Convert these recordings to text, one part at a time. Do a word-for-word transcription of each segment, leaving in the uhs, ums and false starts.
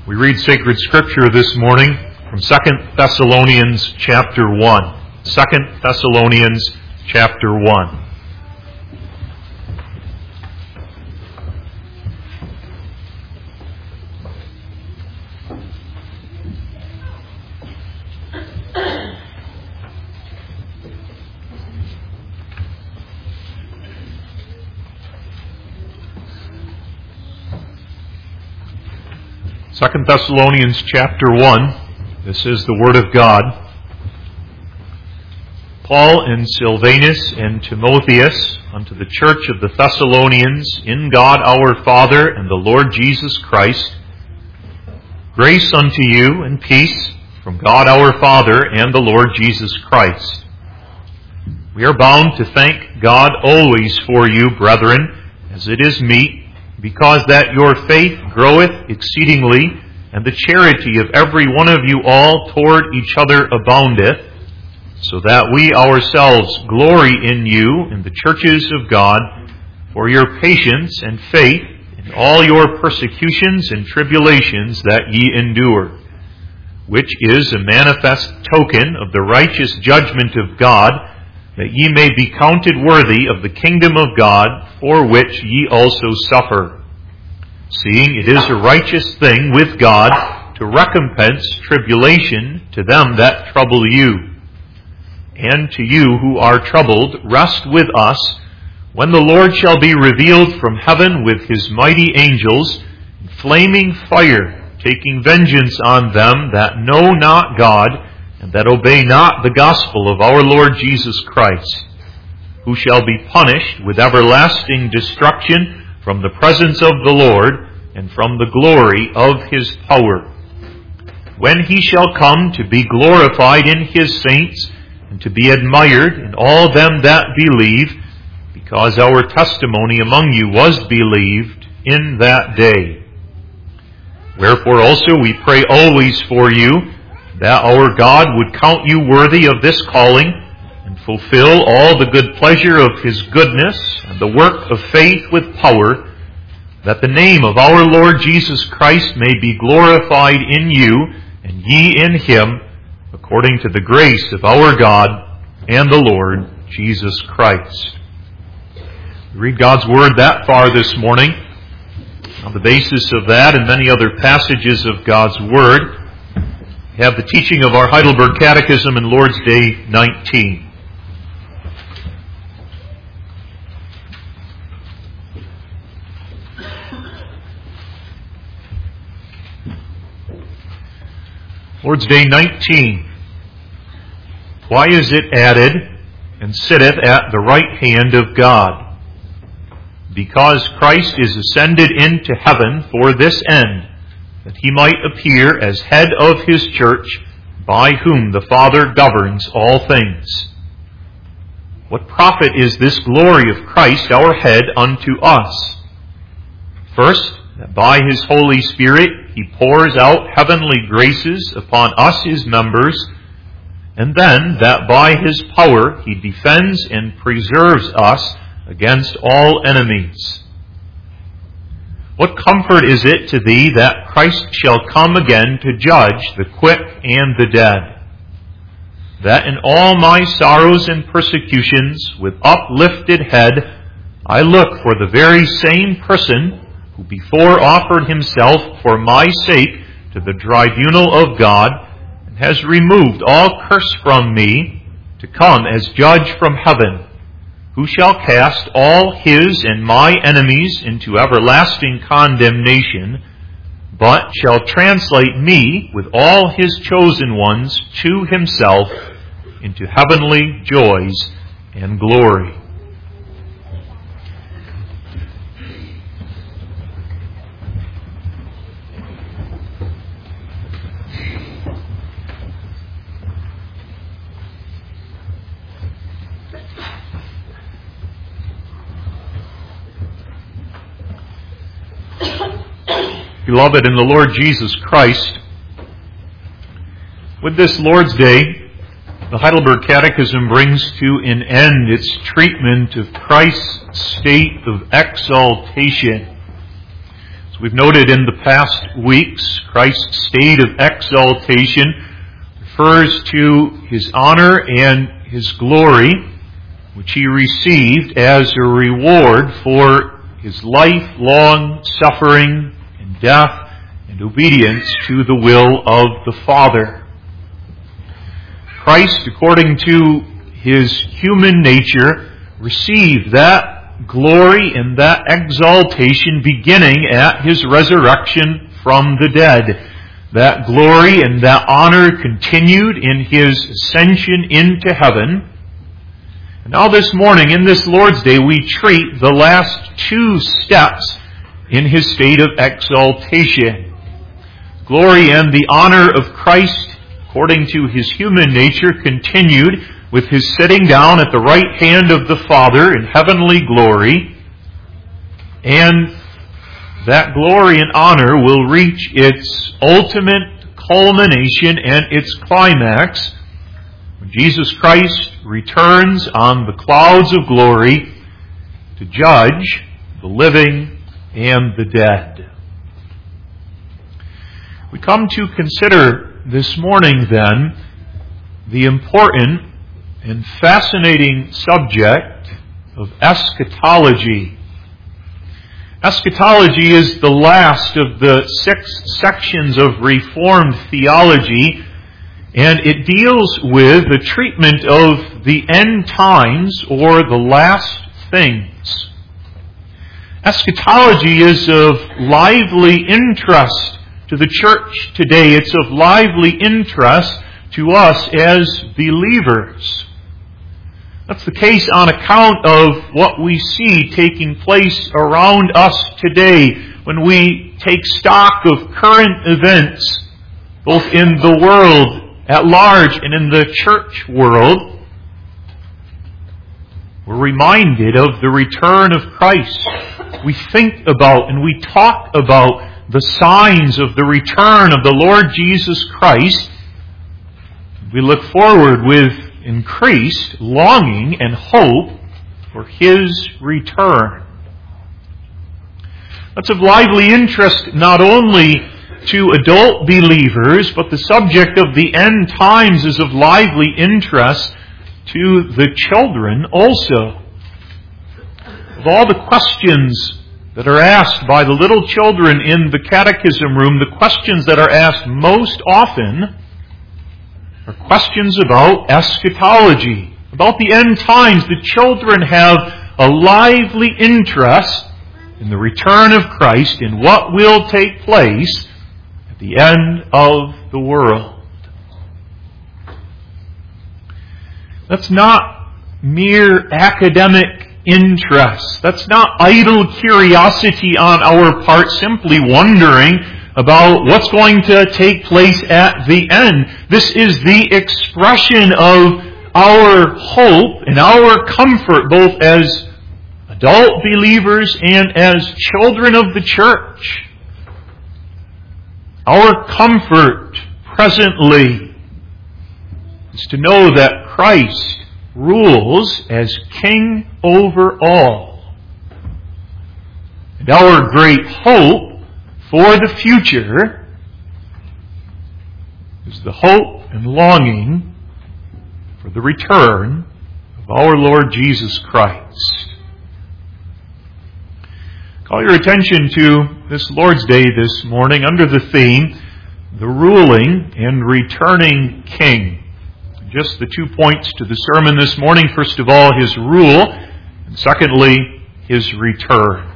We read sacred scripture this morning from Second Thessalonians chapter one. Second Thessalonians chapter one. Second Thessalonians chapter one. This is the Word of God. Paul and Silvanus and Timotheus, unto the church of the Thessalonians, in God our Father and the Lord Jesus Christ, grace unto you and peace from God our Father and the Lord Jesus Christ. We are bound to thank God always for you, brethren, as it is meet, because that your faith groweth exceedingly, and the charity of every one of you all toward each other aboundeth, so that we ourselves glory in you in the churches of God, for your patience and faith in all your persecutions and tribulations that ye endure, which is a manifest token of the righteous judgment of God, that ye may be counted worthy of the kingdom of God, for which ye also suffer. Seeing it is a righteous thing with God to recompense tribulation to them that trouble you. And to you who are troubled, rest with us, when the Lord shall be revealed from heaven with his mighty angels, in flaming fire, taking vengeance on them that know not God, and that obey not the gospel of our Lord Jesus Christ, who shall be punished with everlasting destruction from the presence of the Lord, and from the glory of his power, when he shall come to be glorified in his saints, and to be admired in all them that believe, because our testimony among you was believed in that day. Wherefore also we pray always for you, that our God would count you worthy of this calling, and fulfill all the good pleasure of his goodness, and the work of faith with power, that the name of our Lord Jesus Christ may be glorified in you, and ye in him, according to the grace of our God and the Lord Jesus Christ. We read God's Word that far this morning. On the basis of that and many other passages of God's Word, we have the teaching of our Heidelberg Catechism in Lord's Day nineteen. Lord's Day nineteen. Why is it added, and sitteth at the right hand of God? Because Christ is ascended into heaven for this end, that he might appear as head of his church, by whom the Father governs all things. What profit is this glory of Christ our head unto us? First, that by his Holy Spirit he pours out heavenly graces upon us his members, and then that by his power he defends and preserves us against all enemies. What comfort is it to thee that Christ shall come again to judge the quick and the dead? That in all my sorrows and persecutions with uplifted head I look for the very same person who before offered himself for my sake to the tribunal of God, and has removed all curse from me, to come as judge from heaven, who shall cast all his and my enemies into everlasting condemnation, but shall translate me with all his chosen ones to himself into heavenly joys and glory. Beloved in the Lord Jesus Christ, with this Lord's Day, the Heidelberg Catechism brings to an end its treatment of Christ's state of exaltation. As we've noted in the past weeks, Christ's state of exaltation refers to His honor and His glory, which He received as a reward for His lifelong suffering and death and obedience to the will of the Father. Christ, according to His human nature, received that glory and that exaltation beginning at His resurrection from the dead. That glory and that honor continued in His ascension into heaven. And now this morning, in this Lord's Day, we treat the last two steps in His state of exaltation. Glory and the honor of Christ, according to His human nature, continued with His sitting down at the right hand of the Father in heavenly glory. And that glory and honor will reach its ultimate culmination and its climax when Jesus Christ returns on the clouds of glory to judge the living and the dead. We come to consider this morning, then, the important and fascinating subject of eschatology. Eschatology is the last of the six sections of Reformed theology, and it deals with the treatment of the end times or the last things. Eschatology is of lively interest to the church today. It's of lively interest to us as believers. That's the case on account of what we see taking place around us today when we take stock of current events, both in the world at large and in the church world. We're reminded of the return of Christ. We think about and we talk about the signs of the return of the Lord Jesus Christ. We look forward with increased longing and hope for His return. That's of lively interest not only to adult believers, but the subject of the end times is of lively interest to the children also. Of all the questions that are asked by the little children in the catechism room, the questions that are asked most often are questions about eschatology, about the end times. The children have a lively interest in the return of Christ, in what will take place at the end of the world. That's not mere academic interest. That's not idle curiosity on our part, simply wondering about what's going to take place at the end. This is the expression of our hope and our comfort, both as adult believers and as children of the church. Our comfort presently is to know that Christ rules as King over all. And our great hope for the future is the hope and longing for the return of our Lord Jesus Christ. Call your attention to this Lord's Day this morning under the theme, the ruling and returning King. Just the two points to the sermon this morning. First of all, His rule, and secondly, His return.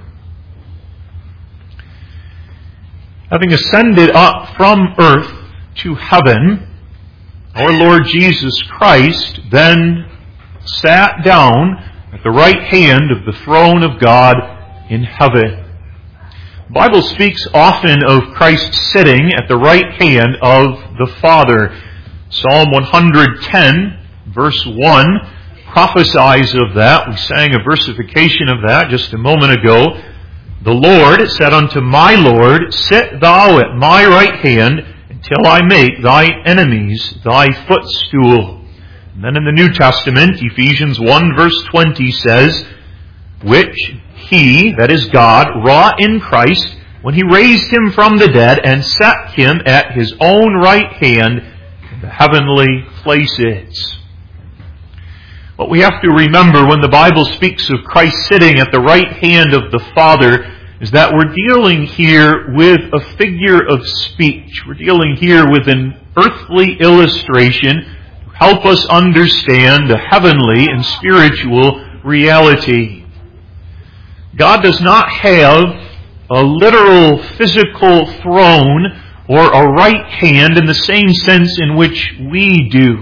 Having ascended up from earth to heaven, our Lord Jesus Christ then sat down at the right hand of the throne of God in heaven. The Bible speaks often of Christ sitting at the right hand of the Father. Psalm one ten, verse one, prophesies of that. We sang a versification of that just a moment ago. The Lord said unto my Lord, sit thou at my right hand until I make thy enemies thy footstool. And then in the New Testament, Ephesians one verse twenty says, which He, that is God, wrought in Christ when He raised Him from the dead and set Him at His own right hand in the heavenly places. What we have to remember when the Bible speaks of Christ sitting at the right hand of the Father is that we're dealing here with a figure of speech. We're dealing here with an earthly illustration to help us understand the heavenly and spiritual reality. God does not have a literal physical throne or a right hand in the same sense in which we do.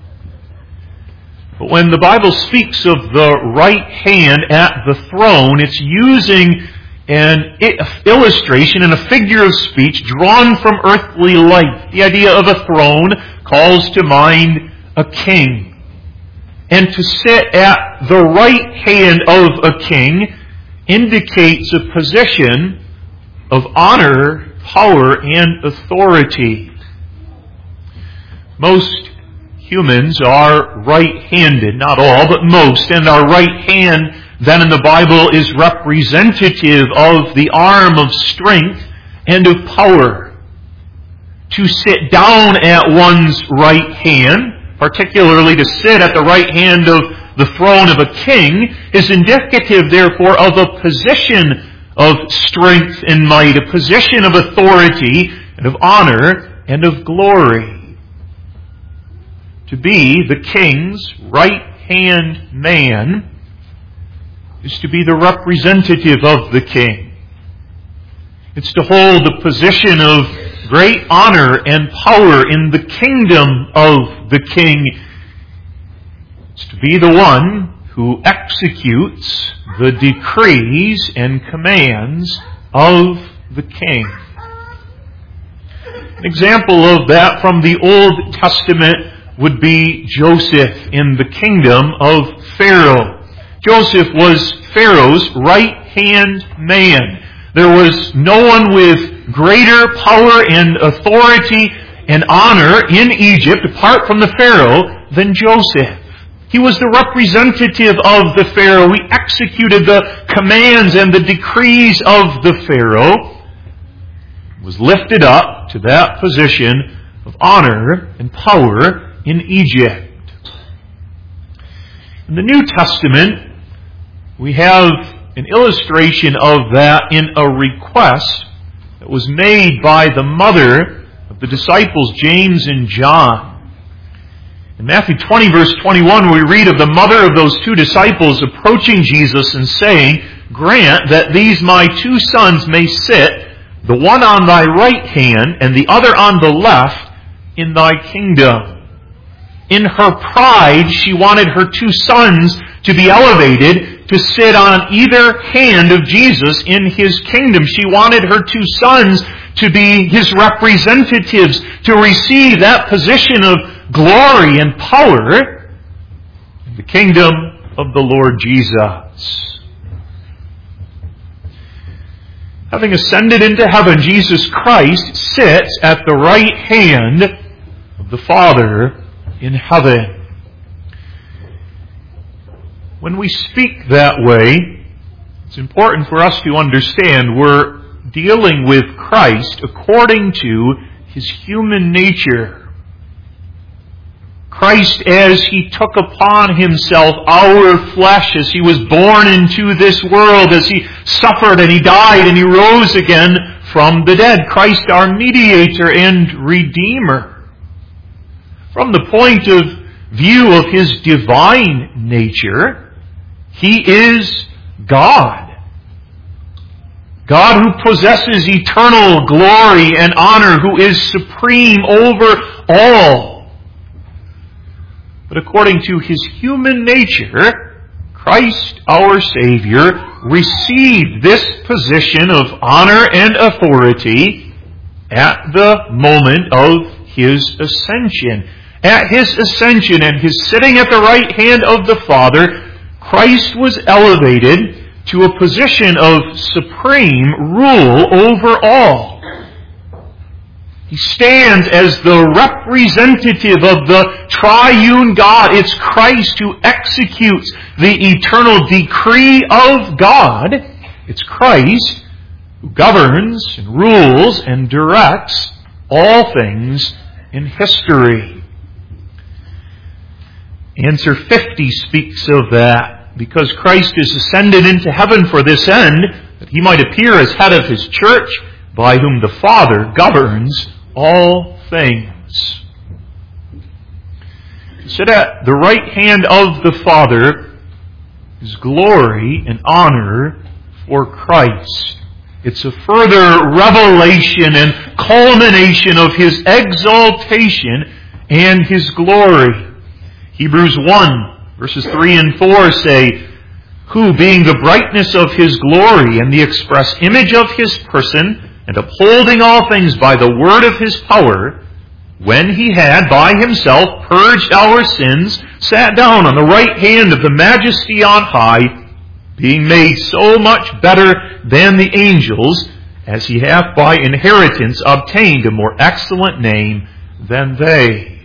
But when the Bible speaks of the right hand at the throne, it's using an illustration and a figure of speech drawn from earthly life. The idea of a throne calls to mind a king. And to sit at the right hand of a king indicates a position of honor, power, and authority. Most humans are right-handed, not all, but most, and our right hand then in the Bible is representative of the arm of strength and of power. To sit down at one's right hand, particularly to sit at the right hand of the throne of a king, is indicative, therefore, of a position of strength and might, a position of authority and of honor and of glory. To be the king's right-hand man is to be the representative of the king. It's to hold the position of great honor and power in the kingdom of the king. It's to be the one who executes the decrees and commands of the king. An example of that from the Old Testament would be Joseph in the kingdom of Pharaoh. Joseph was Pharaoh's right-hand man. There was no one with greater power and authority and honor in Egypt, apart from the Pharaoh, than Joseph. He was the representative of the Pharaoh. He executed the commands and the decrees of the Pharaoh. He was lifted up to that position of honor and power in Egypt. In the New Testament, we have an illustration of that in a request that was made by the mother of the disciples, James and John. In Matthew twenty, verse twenty-one, we read of the mother of those two disciples approaching Jesus and saying, "Grant that these my two sons may sit, the one on thy right hand and the other on the left, in thy kingdom." In her pride, she wanted her two sons to be elevated to sit on either hand of Jesus in His kingdom. She wanted her two sons to be His representatives, to receive that position of glory and power in the kingdom of the Lord Jesus. Having ascended into heaven, Jesus Christ sits at the right hand of the Father in heaven. When we speak that way, it's important for us to understand we're dealing with Christ according to His human nature. Christ, as He took upon Himself our flesh, as He was born into this world, as He suffered and He died and He rose again from the dead. Christ, our mediator and redeemer. From the point of view of His divine nature, He is God. God who possesses eternal glory and honor, who is supreme over all. But according to His human nature, Christ our Savior received this position of honor and authority at the moment of His ascension. At His ascension and His sitting at the right hand of the Father, Christ was elevated to a position of supreme rule over all. He stands as the representative of the triune God. It's Christ who executes the eternal decree of God. It's Christ who governs and rules and directs all things in history. Answer fifty speaks of that, because Christ is ascended into heaven for this end, that he might appear as head of his church, by whom the Father governs all things. To sit at the right hand of the Father is glory and honor for Christ. It's a further revelation and culmination of his exaltation and his glory. Hebrews one, verses three and four say, who, being the brightness of his glory and the express image of his person, and upholding all things by the word of his power, when he had by himself purged our sins, sat down on the right hand of the majesty on high, being made so much better than the angels, as he hath by inheritance obtained a more excellent name than they.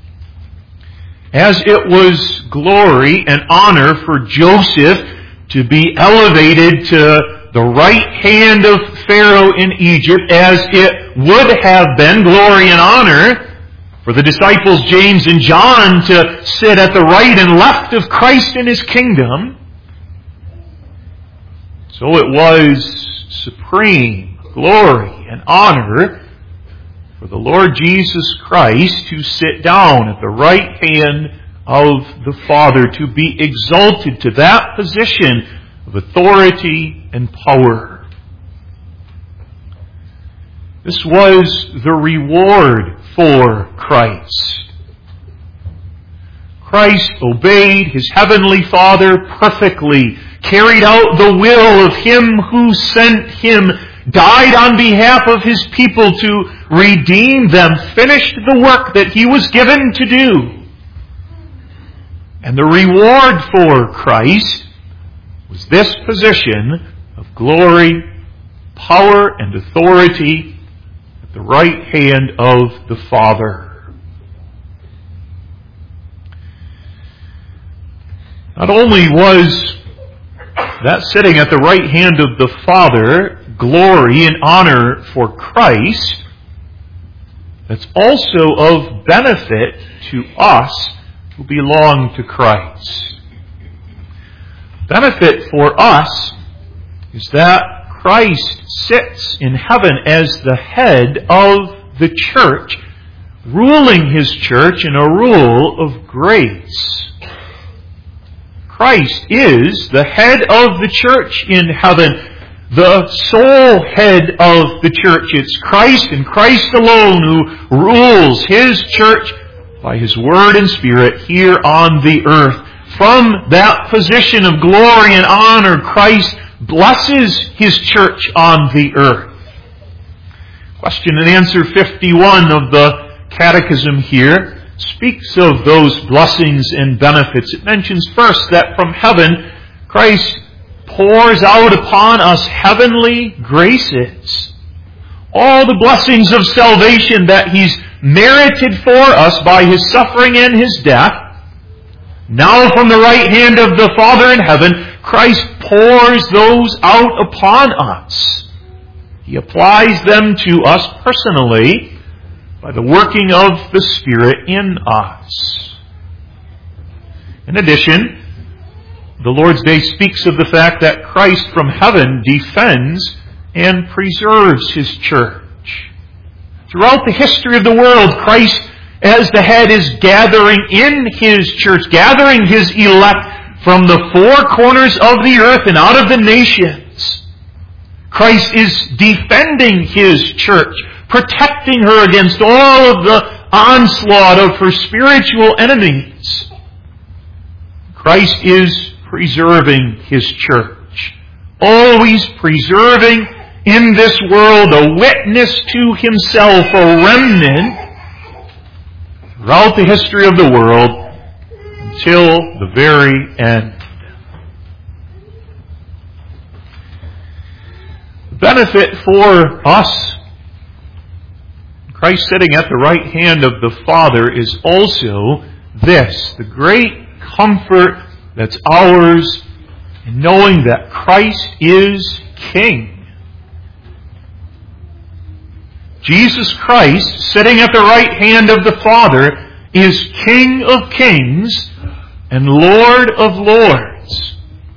As it was glory and honor for Joseph to be elevated to the right hand of Pharaoh in Egypt, as it would have been glory and honor for the disciples James and John to sit at the right and left of Christ in his kingdom, so it was supreme glory and honor for the Lord Jesus Christ to sit down at the right hand of the Father, to be exalted to that position of authority and power. This was the reward for Christ. Christ obeyed his heavenly Father perfectly, carried out the will of him who sent him, died on behalf of his people to redeem them, finished the work that he was given to do. And the reward for Christ was this position of glory, power, and authority at the right hand of the Father. Not only was that sitting at the right hand of the Father glory and honor for Christ, that's also of benefit to us who belong to Christ. Benefit for us is that Christ sits in heaven as the head of the church, ruling his church in a rule of grace. Christ is the head of the church in heaven, the sole head of the church. It's Christ and Christ alone who rules his church by his word and spirit here on the earth. From that position of glory and honor, Christ blesses his church on the earth. Question and answer fifty-one of the Catechism here speaks of those blessings and benefits. It mentions first that from heaven, Christ pours out upon us heavenly graces. All the blessings of salvation that he's merited for us by his suffering and his death, now from the right hand of the Father in heaven, Christ pours those out upon us. He applies them to us personally by the working of the Spirit in us. In addition, the Lord's Day speaks of the fact that Christ from heaven defends and preserves his church. Throughout the history of the world, Christ as the head is gathering in his church, gathering his elect from the four corners of the earth and out of the nations. Christ is defending his church, protecting her against all of the onslaught of her spiritual enemies. Christ is preserving his church, always preserving in this world a witness to himself, a remnant throughout the history of the world until the very end. The benefit for us, Christ sitting at the right hand of the Father, is also this, the great comfort that's ours in knowing that Christ is King. Jesus Christ, sitting at the right hand of the Father, is King of kings and Lord of lords.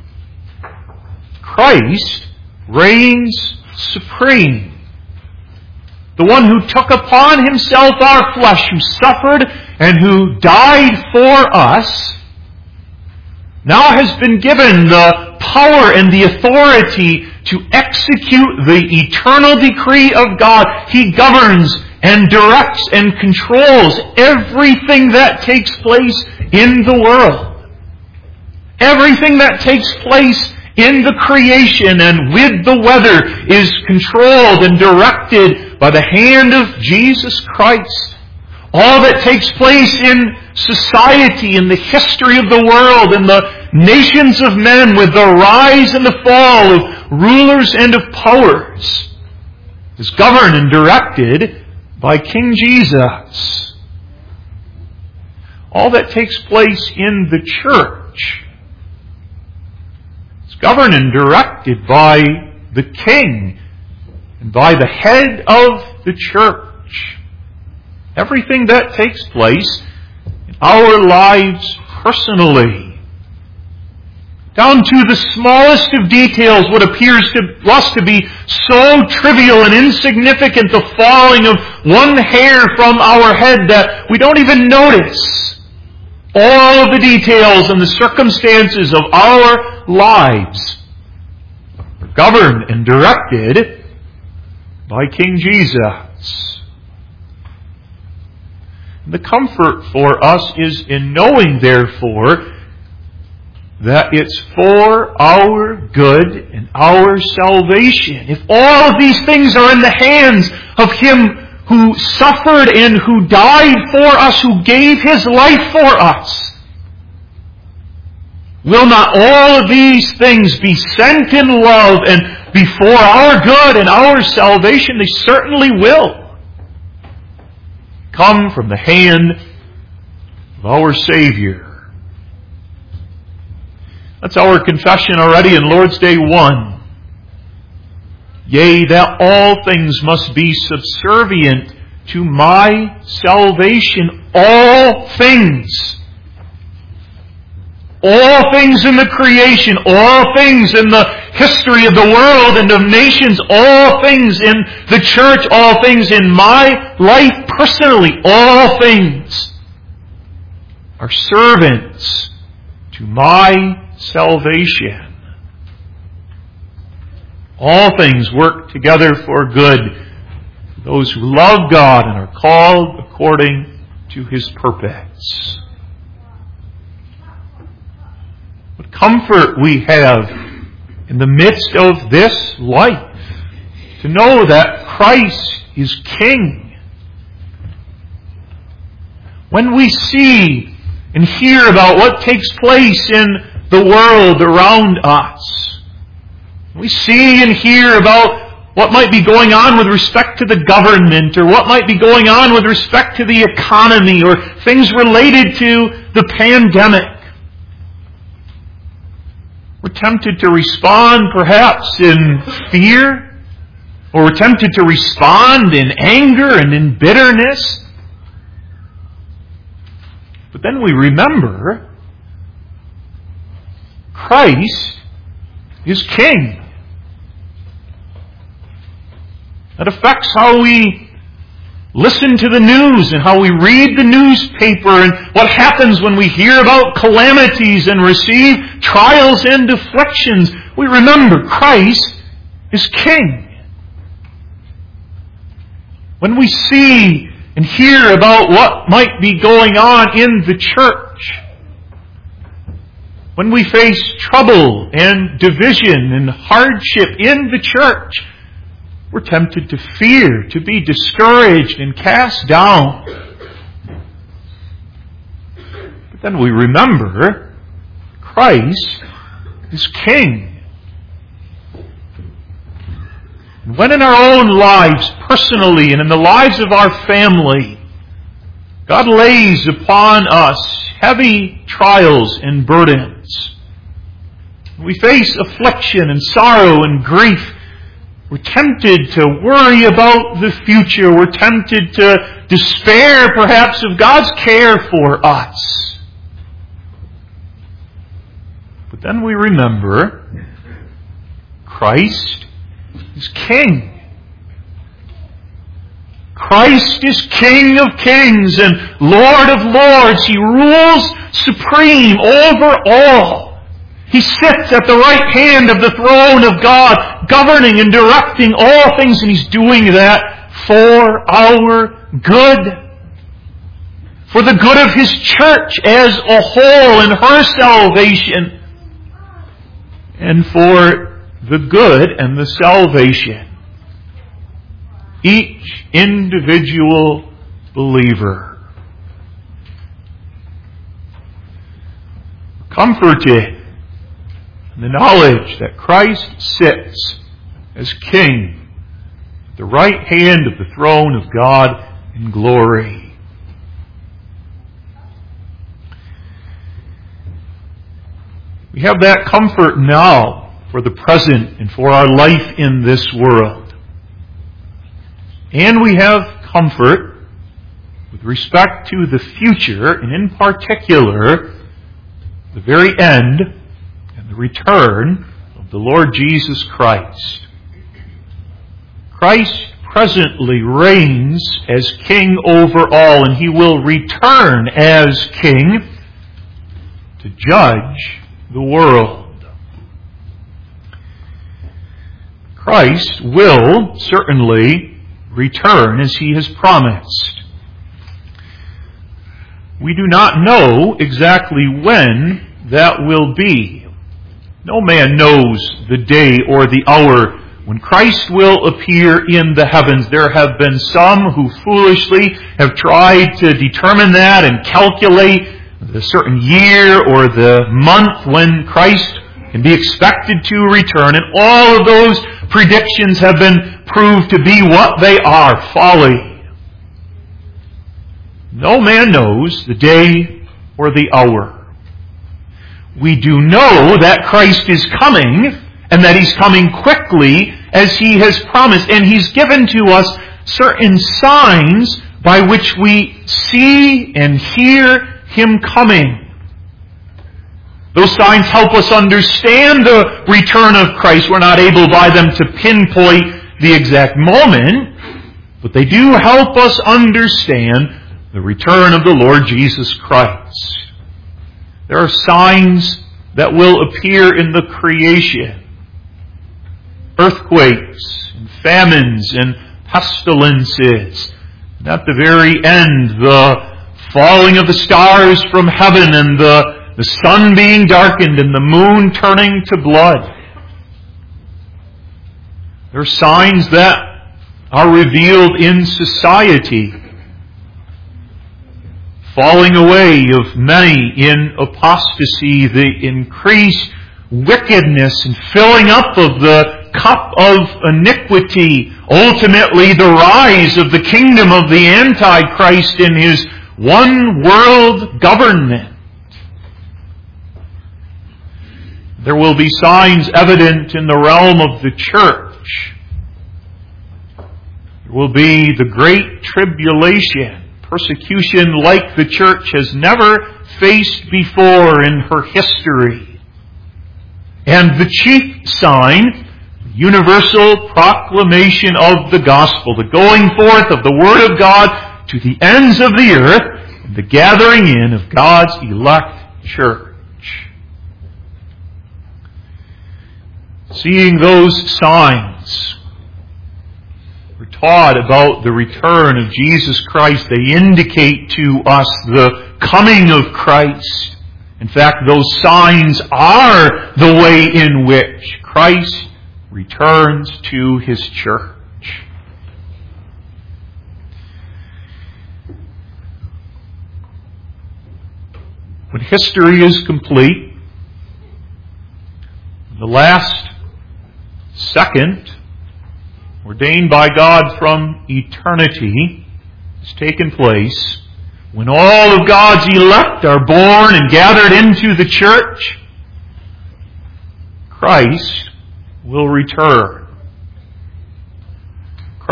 Christ reigns supreme. The one who took upon himself our flesh, who suffered and who died for us, now has been given the power and the authority to execute the eternal decree of God. He governs and directs and controls everything that takes place in the world. Everything that takes place in the creation and with the weather is controlled and directed by the hand of Jesus Christ. All that takes place in society, in the history of the world, in the nations of men, with the rise and the fall of rulers and of powers, is governed and directed by King Jesus. All that takes place in the church is governed and directed by the King and by the head of the church. Everything that takes place in our lives personally, down to the smallest of details, what appears to us to be so trivial and insignificant, the falling of one hair from our head that we don't even notice. All of the details and the circumstances of our lives are governed and directed by King Jesus. The comfort for us is in knowing, therefore, that it's for our good and our salvation. If all of these things are in the hands of Him who suffered and who died for us, who gave His life for us, will not all of these things be sent in love and be for our good and our salvation? They certainly will. Come from the hand of our Savior. That's our confession already in Lord's Day one. Yea, that all things must be subservient to my salvation. All things. All things in the creation, all things in the history of the world and of nations, all things in the church, all things in my life personally, all things are servants to my salvation. All things work together for good for those who love God and are called according to His purpose. What comfort we have in the midst of this life to know that Christ is King. When we see and hear about what takes place in the world around us, we see and hear about what might be going on with respect to the government, or what might be going on with respect to the economy, or things related to the pandemic, we're tempted to respond perhaps in fear, or we're tempted to respond in anger and in bitterness. But then we remember Christ is King. That affects how we listen to the news and how we read the newspaper and what happens when we hear about calamities and receive trials and afflictions. We remember Christ is King. When we see and hear about what might be going on in the church, when we face trouble and division and hardship in the church, we're tempted to fear, to be discouraged and cast down. But then we remember Christ is King. And when in our own lives, personally, and in the lives of our family, God lays upon us heavy trials and burdens, we face affliction and sorrow and grief, We're tempted to worry about the future. We're tempted to despair, perhaps, of God's care for us. But then we remember Christ is King. Christ is King of kings and Lord of lords. He rules supreme over all. He sits at the right hand of the throne of God, governing and directing all things, and He's doing that for our good. For the good of His church as a whole and her salvation. And for the good and the salvation each individual believer. Comforted in the knowledge that Christ sits as King at the right hand of the throne of God in glory. We have that comfort now for the present and for our life in this world. And we have comfort with respect to the future, and in particular, the very end and the return of the Lord Jesus Christ. Christ presently reigns as King over all, and He will return as King to judge the world. Christ will certainly return as He has promised. We do not know exactly when that will be. No man knows the day or the hour when Christ will appear in the heavens. There have been some who foolishly have tried to determine that and calculate the certain year or the month when Christ can be expected to return, and all of those predictions have been proved to be what they are, folly. No man knows the day or the hour. We do know that Christ is coming, and that He's coming quickly as He has promised, and He's given to us certain signs by which we see and hear Him coming. Those signs help us understand the return of Christ. We're not able by them to pinpoint the exact moment, but they do help us understand the return of the Lord Jesus Christ. There are signs that will appear in the creation. Earthquakes, and famines, and pestilences. And at the very end, the falling of the stars from heaven, and the The sun being darkened and the moon turning to blood. There are signs that are revealed in society. Falling away of many in apostasy, the increased wickedness and filling up of the cup of iniquity, ultimately the rise of the kingdom of the Antichrist in his one world government. There will be signs evident in the realm of the church. There will be the great tribulation, persecution like the church has never faced before in her history. And the chief sign, universal proclamation of the gospel, the going forth of the Word of God to the ends of the earth, and the gathering in of God's elect church. Seeing those signs, we're taught about the return of Jesus Christ. They indicate to us the coming of Christ. In fact, those signs are the way in which Christ returns to His church. When history is complete, the last second, ordained by God from eternity, has taken place, when all of God's elect are born and gathered into the church, Christ will return.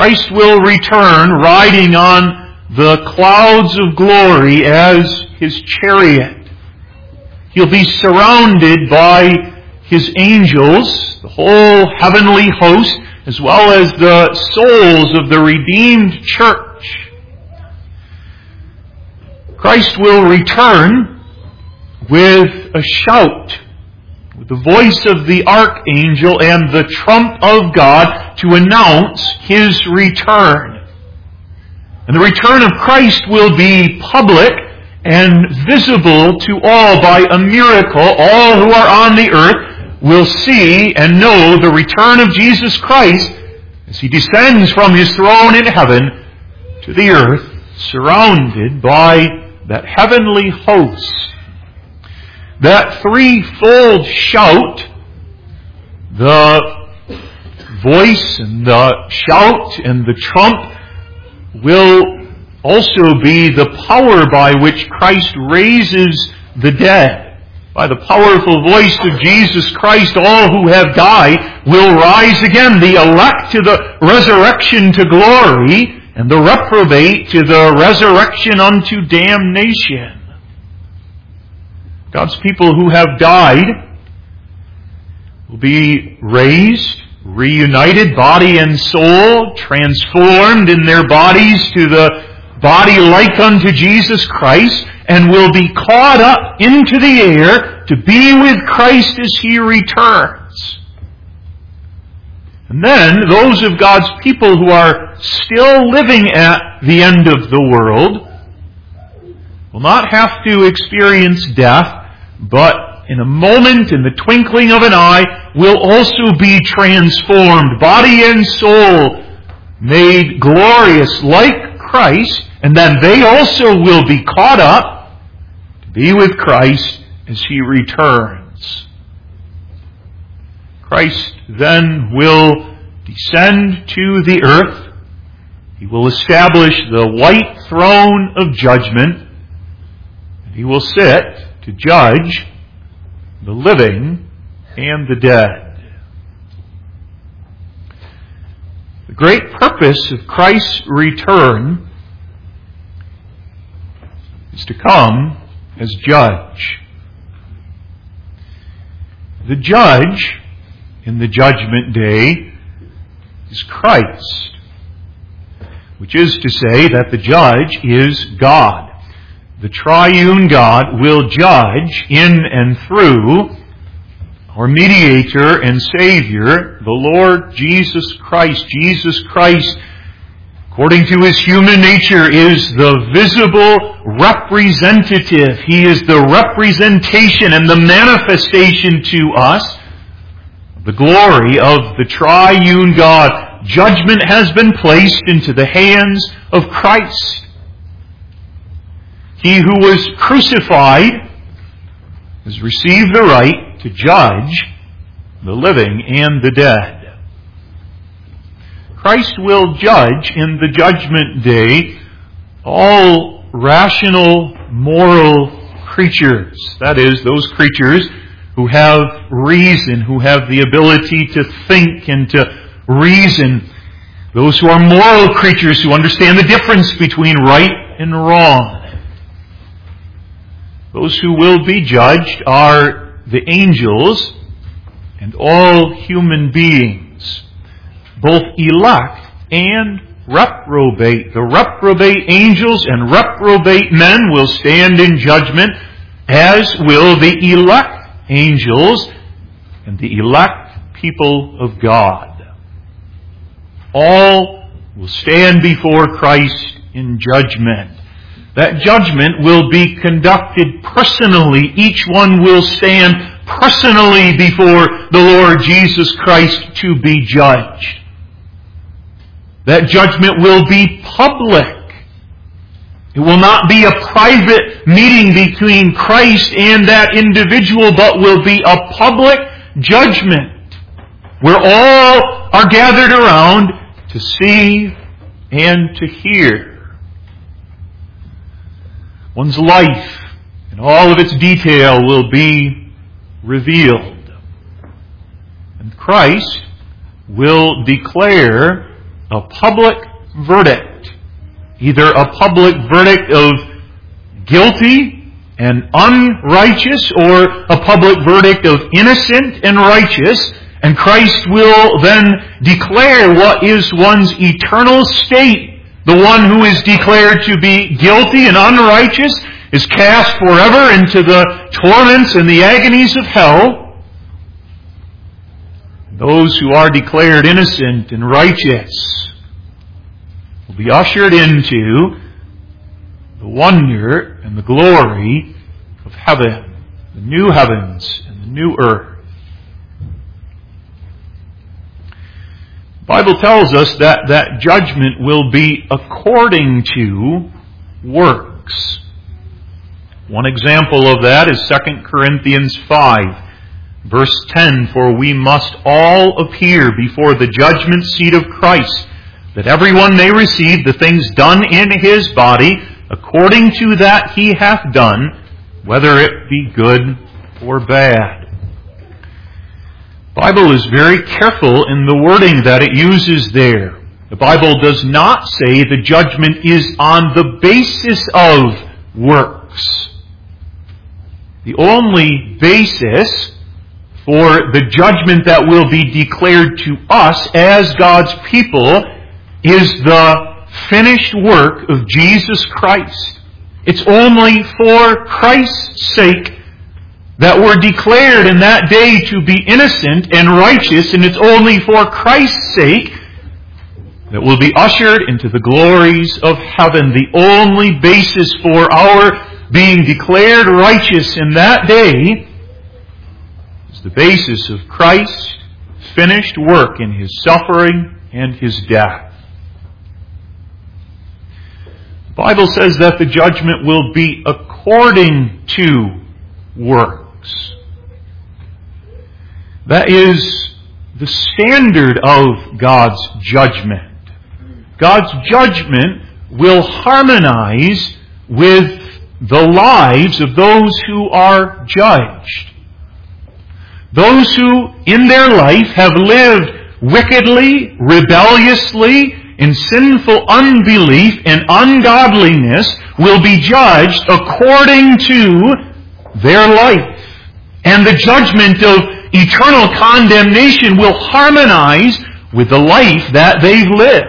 Christ will return riding on the clouds of glory as His chariot. He'll be surrounded by His angels, the whole heavenly host, as well as the souls of the redeemed church. Christ will return with a shout, with the voice of the archangel and the trump of God to announce His return. And the return of Christ will be public and visible to all by a miracle. All who are on the earth will see and know the return of Jesus Christ as He descends from His throne in heaven to the earth, surrounded by that heavenly host. That threefold shout, the voice and the shout and the trump, will also be the power by which Christ raises the dead. By the powerful voice of Jesus Christ, all who have died will rise again. The elect to the resurrection to glory, and the reprobate to the resurrection unto damnation. God's people who have died will be raised, reunited, body and soul, transformed in their bodies to the body like unto Jesus Christ, and will be caught up into the air to be with Christ as He returns. And then those of God's people who are still living at the end of the world will not have to experience death, but in a moment, in the twinkling of an eye, will also be transformed, body and soul, made glorious like Christ, and then they also will be caught up to be with Christ as He returns. Christ then will descend to the earth. He will establish the white throne of judgment, and He will sit to judge the living and the dead. The great purpose of Christ's return is to come as judge. The judge in the judgment day is Christ, which is to say that the judge is God. The triune God will judge in and through our mediator and Savior, the Lord Jesus Christ. Jesus Christ, according to His human nature, is the visible representative. He is the representation and the manifestation to us of the glory of the triune God. Judgment has been placed into the hands of Christ. He who was crucified has received the right to judge the living and the dead. Christ will judge in the judgment day all rational, moral creatures. That is, those creatures who have reason, who have the ability to think and to reason. Those who are moral creatures who understand the difference between right and wrong. Those who will be judged are the angels and all human beings, both elect and reprobate. The reprobate angels and reprobate men will stand in judgment, as will the elect angels and the elect people of God. All will stand before Christ in judgment. That judgment will be conducted personally. Each one will stand personally before the Lord Jesus Christ to be judged. That judgment will be public. It will not be a private meeting between Christ and that individual, but will be a public judgment where all are gathered around to see and to hear. One's life and all of its detail will be revealed. And Christ will declare a public verdict. Either a public verdict of guilty and unrighteous, or a public verdict of innocent and righteous, and Christ will then declare what is one's eternal state. The one who is declared to be guilty and unrighteous is cast forever into the torments and the agonies of hell. Those who are declared innocent and righteous will be ushered into the wonder and the glory of heaven, the new heavens and the new earth. The Bible tells us that that judgment will be according to works. One example of that is Second Corinthians five, verse ten, "For we must all appear before the judgment seat of Christ, that everyone may receive the things done in his body, according to that he hath done, whether it be good or bad." The Bible is very careful in the wording that it uses there. The Bible does not say the judgment is on the basis of works. The only basis for the judgment that will be declared to us as God's people is the finished work of Jesus Christ. It's only for Christ's sake that we're declared in that day to be innocent and righteous, and it's only for Christ's sake that we'll be ushered into the glories of heaven. The only basis for our being declared righteous in that day is the basis of Christ's finished work in His suffering and His death. The Bible says that the judgment will be according to works. That is the standard of God's judgment. God's judgment will harmonize with the lives of those who are judged. Those who in their life have lived wickedly, rebelliously, in sinful unbelief and ungodliness will be judged according to their life. And the judgment of eternal condemnation will harmonize with the life that they've lived.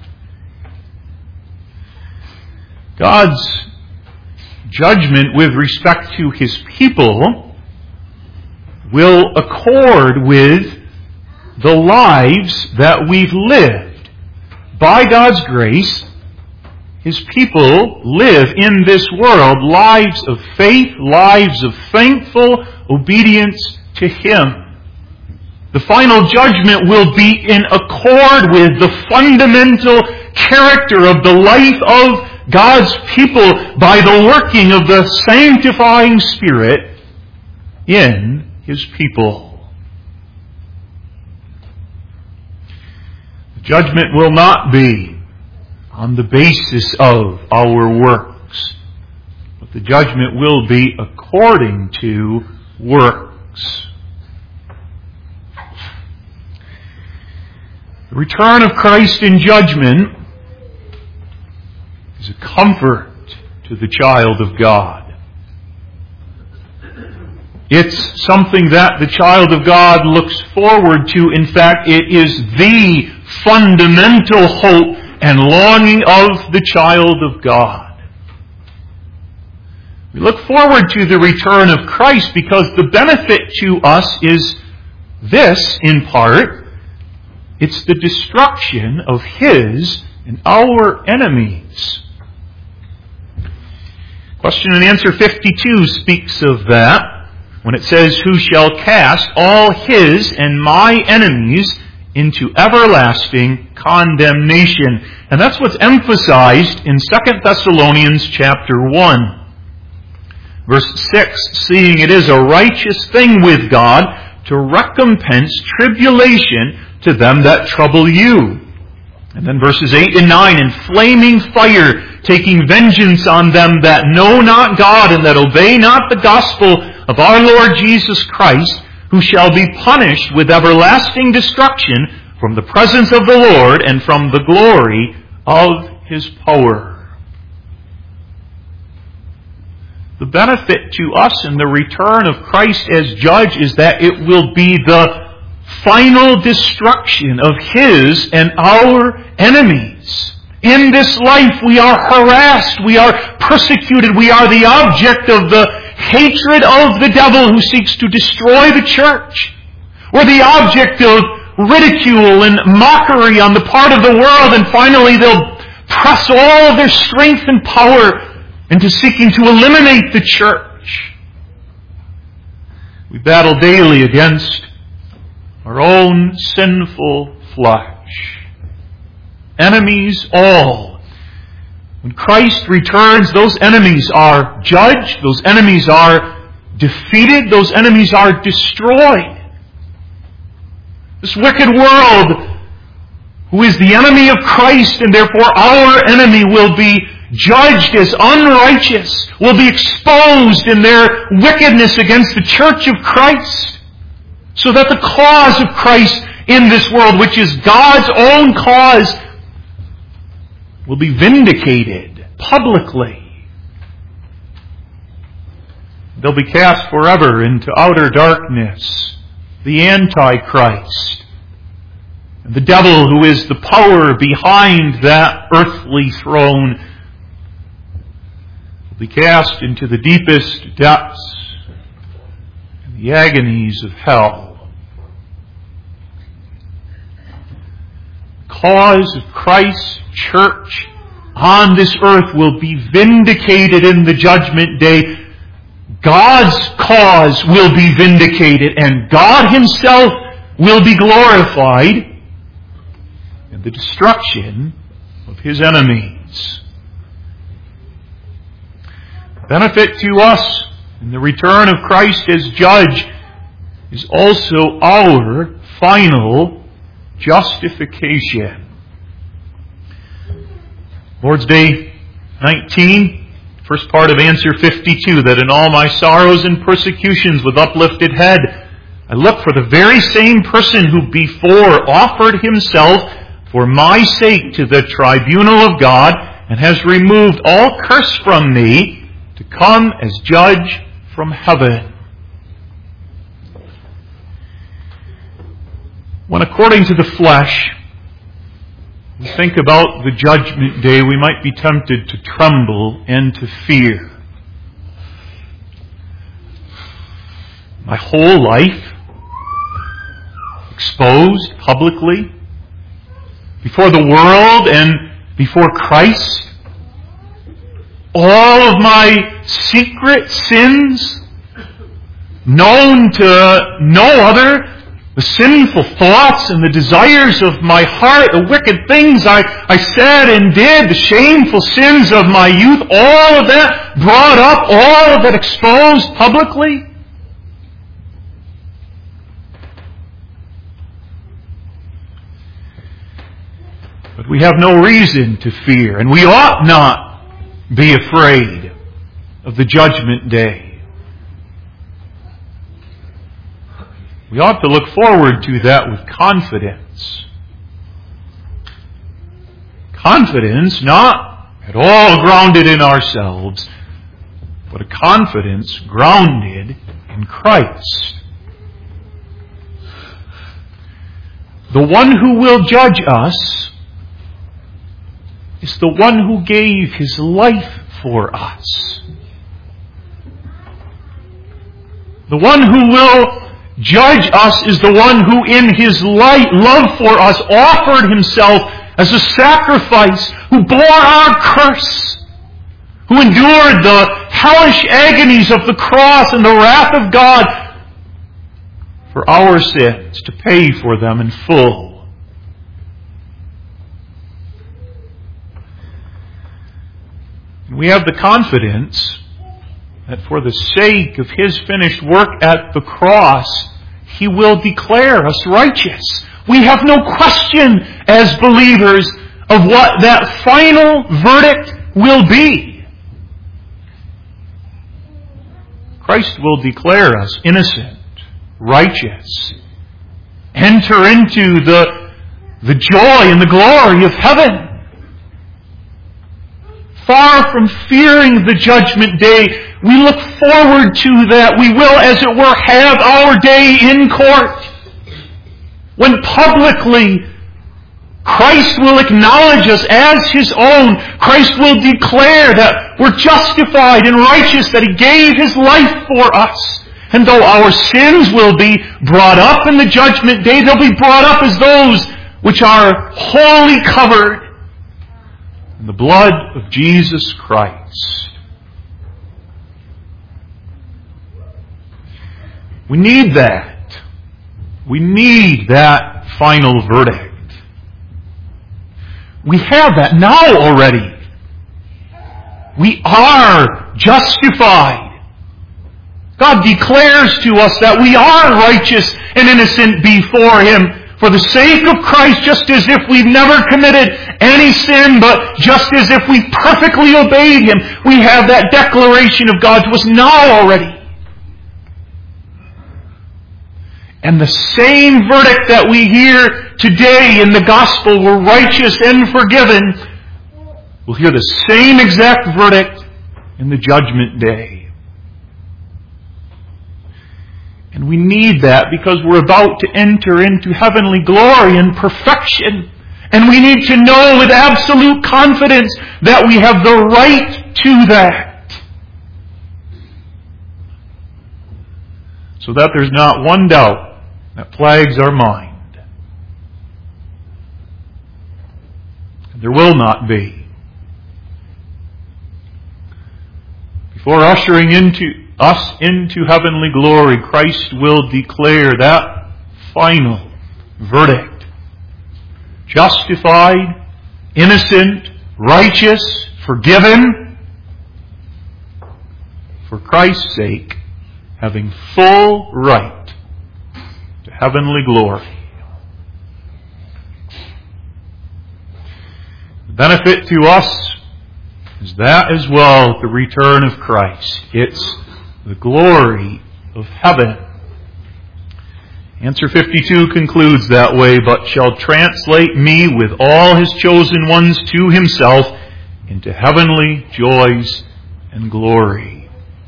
God's judgment with respect to His people will accord with the lives that we've lived. By God's grace, His people live in this world lives of faith, lives of thankful obedience to Him. The final judgment will be in accord with the fundamental character of the life of God's people by the working of the sanctifying Spirit in His people. The judgment will not be on the basis of our works, but the judgment will be according to works. The return of Christ in judgment is a comfort to the child of God. It's something that the child of God looks forward to. In fact, it is the fundamental hope and longing of the child of God. We look forward to the return of Christ because the benefit to us is this, in part. It's the destruction of His and our enemies. Question and answer fifty-two speaks of that when it says, "Who shall cast all His and my enemies into everlasting condemnation?" And that's what's emphasized in Second Thessalonians chapter one. Verse six, "Seeing it is a righteous thing with God to recompense tribulation to them that trouble you." And then verses eight and nine, "In flaming fire, taking vengeance on them that know not God and that obey not the gospel of our Lord Jesus Christ, who shall be punished with everlasting destruction from the presence of the Lord and from the glory of His power. The benefit to us in the return of Christ as judge is that it will be the final destruction of His and our enemies. In this life we are harassed, we are persecuted, we are the object of the hatred of the devil who seeks to destroy the church. We're the object of ridicule and mockery on the part of the world, and finally they'll press all of their strength and power into seeking to eliminate the church. We battle daily against our own sinful flesh. Enemies all. When Christ returns, those enemies are judged, those enemies are defeated, those enemies are destroyed. This wicked world, who is the enemy of Christ and therefore our enemy, will be judged as unrighteous, will be exposed in their wickedness against the church of Christ, so that the cause of Christ in this world, which is God's own cause, will be vindicated publicly. They'll be cast forever into outer darkness, the Antichrist, and the devil, who is the power behind that earthly throne, will be cast into the deepest depths and the agonies of hell. The cause of Christ's church on this earth will be vindicated in the judgment day. God's cause will be vindicated, and God Himself will be glorified in the destruction of His enemies. Benefit to us in the return of Christ as judge is also our final justification. Lord's Day nineteen, first part of answer fifty-two, that in all my sorrows and persecutions with uplifted head, I look for the very same person who before offered Himself for my sake to the tribunal of God and has removed all curse from me, to come as judge from heaven. When according to the flesh we think about the judgment day, we might be tempted to tremble and to fear. My whole life exposed publicly before the world and before Christ. All of my secret sins known to no other, the sinful thoughts and the desires of my heart, the wicked things I, I said and did, the shameful sins of my youth, all of that brought up, all of that exposed publicly. But we have no reason to fear, and we ought not be afraid of the judgment day. We ought to look forward to that with confidence. Confidence not at all grounded in ourselves, but a confidence grounded in Christ. The one who will judge us is the one who gave His life for us. The one who will judge us is the one who in His light, love for us offered Himself as a sacrifice, who bore our curse, who endured the hellish agonies of the cross and the wrath of God for our sins, to pay for them in full. We have the confidence that for the sake of His finished work at the cross, He will declare us righteous. We have no question as believers of what that final verdict will be. Christ will declare us innocent, righteous, enter into the the joy and the glory of heaven. Far from fearing the judgment day, we look forward to that. We will, as it were, have our day in court, when publicly Christ will acknowledge us as His own. Christ will declare that we're justified and righteous, that He gave His life for us. And though our sins will be brought up in the judgment day, they'll be brought up as those which are wholly covered in the blood of Jesus Christ. We need that. We need that final verdict. We have that now already. We are justified. God declares to us that we are righteous and innocent before Him for the sake of Christ, just as if we've never committed any sin, but just as if we perfectly obeyed Him. We have that declaration of God to us now already. And the same verdict that we hear today in the gospel, we're righteous and forgiven, we'll hear the same exact verdict in the judgment day. And we need that because we're about to enter into heavenly glory and perfection. And we need to know with absolute confidence that we have the right to that. So that there's not one doubt that plagues our mind. There will not be. Before ushering into us into heavenly glory, Christ will declare that final verdict. Justified, innocent, righteous, forgiven, for Christ's sake, having full right to heavenly glory. The benefit to us is that as well, the return of Christ. It's the glory of heaven. Answer fifty-two concludes that way, but shall translate me with all His chosen ones to Himself into heavenly joys and glory.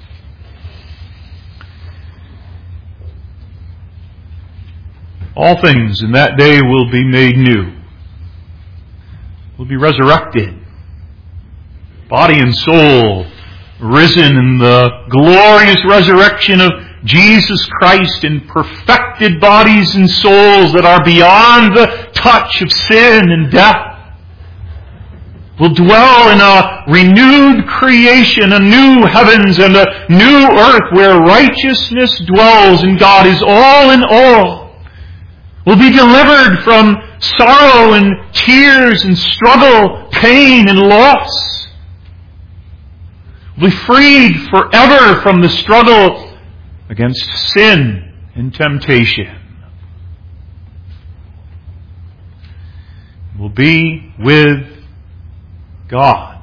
All things in that day will be made new. Will be resurrected. Body and soul risen in the glorious resurrection of Jesus Christ in perfected bodies and souls that are beyond the touch of sin and death. Will dwell in a renewed creation, a new heavens and a new earth where righteousness dwells and God is all in all. Will be delivered from sorrow and tears and struggle, pain and loss. Will be freed forever from the struggle against sin and temptation. Will be with God.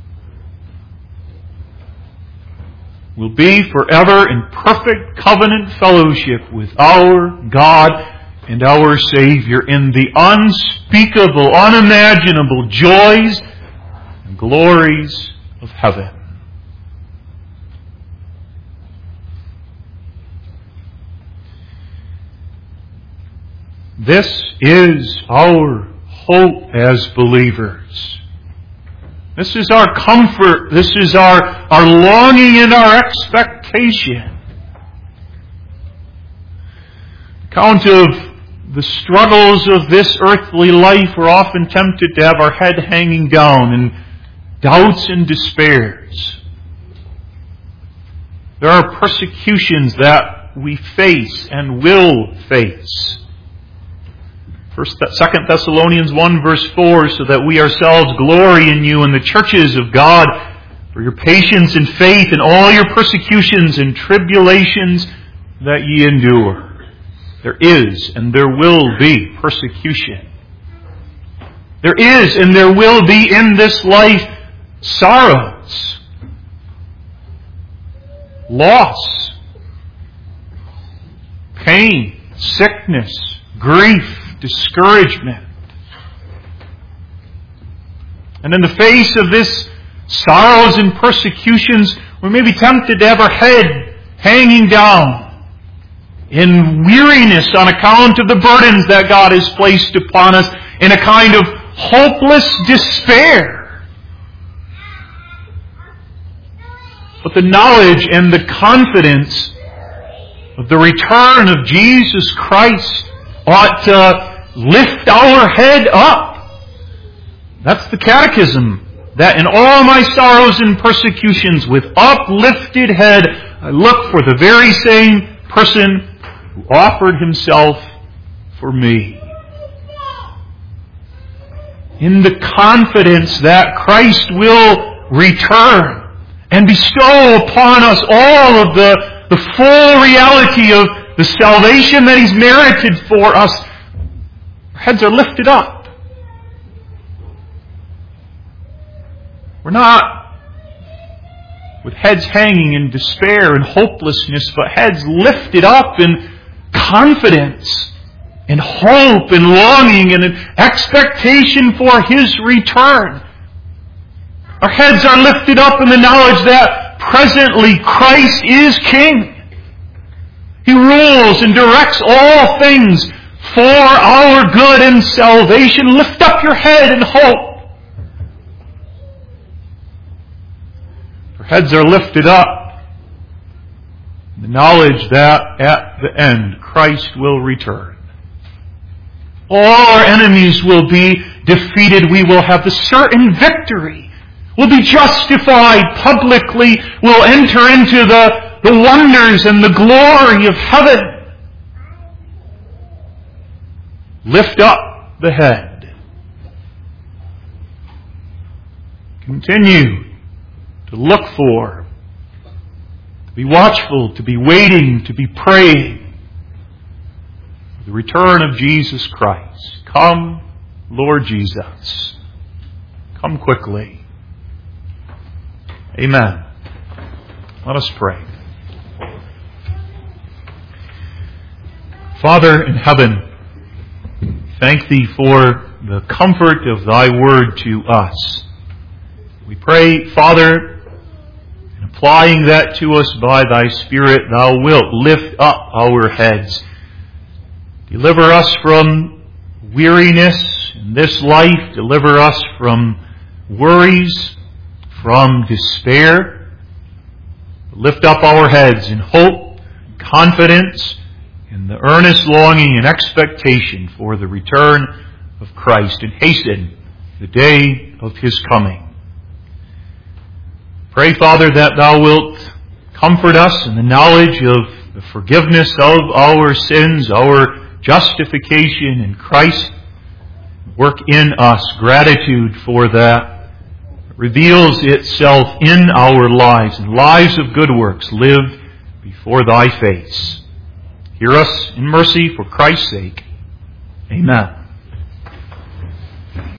Will be forever in perfect covenant fellowship with our God and our Savior in the unspeakable, unimaginable joys and glories of heaven. This is our hope as believers. This is our comfort. This is our, our longing and our expectation. Account of the struggles of this earthly life, we're often tempted to have our head hanging down in doubts and despairs. There are persecutions that we face and will face. First, Second Thessalonians one verse four, so that we ourselves glory in you in the churches of God for your patience and faith in all your persecutions and tribulations that ye endure. There is and there will be persecution. There is and there will be in this life sorrows, loss, pain, sickness, grief, discouragement. And in the face of this sorrows and persecutions, we may be tempted to have our head hanging down in weariness on account of the burdens that God has placed upon us, in a kind of hopeless despair. But the knowledge and the confidence of the return of Jesus Christ ought to lift our head up. That's the catechism. That in all my sorrows and persecutions, with uplifted head, I look for the very same person who offered himself for me. In the confidence that Christ will return and bestow upon us all of the, the full reality of the salvation that He's merited for us, our heads are lifted up. We're not with heads hanging in despair and hopelessness, but heads lifted up in confidence and hope and longing and an expectation for His return. Our heads are lifted up in the knowledge that presently Christ is King. He rules and directs all things for our good and salvation. Lift up your head in hope. Heads are lifted up in the knowledge that at the end Christ will return. All our enemies will be defeated. We will have the certain victory. We'll be justified publicly. We'll enter into the, the wonders and the glory of heaven. Lift up the head. Continue to look for, to be watchful, to be waiting, to be praying for the return of Jesus Christ. Come, Lord Jesus. Come quickly. Amen. Let us pray. Father in heaven, thank Thee for the comfort of Thy word to us. We pray, Father, applying that to us by Thy Spirit, Thou wilt lift up our heads. Deliver us from weariness in this life. Deliver us from worries, from despair. Lift up our heads in hope, confidence, in the earnest longing and expectation for the return of Christ, and hasten the day of His coming. Pray, Father, that Thou wilt comfort us in the knowledge of the forgiveness of our sins, our justification in Christ. Work in us gratitude for that. It reveals itself in our lives, and lives of good works lived before Thy face. Hear us in mercy for Christ's sake. Amen.